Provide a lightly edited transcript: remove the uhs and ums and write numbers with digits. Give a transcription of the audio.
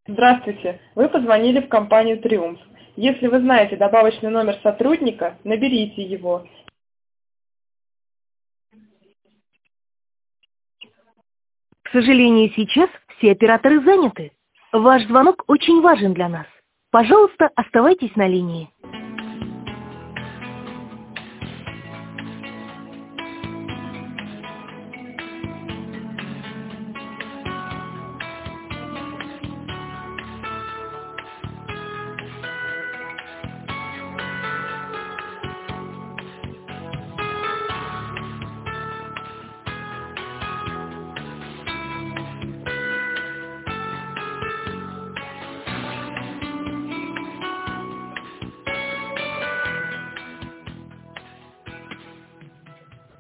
Здравствуйте, вы позвонили в компанию «Триумф». Если вы знаете добавочный номер сотрудника, наберите его. К сожалению, сейчас все операторы заняты. Ваш звонок очень важен для нас. Пожалуйста, оставайтесь на линии.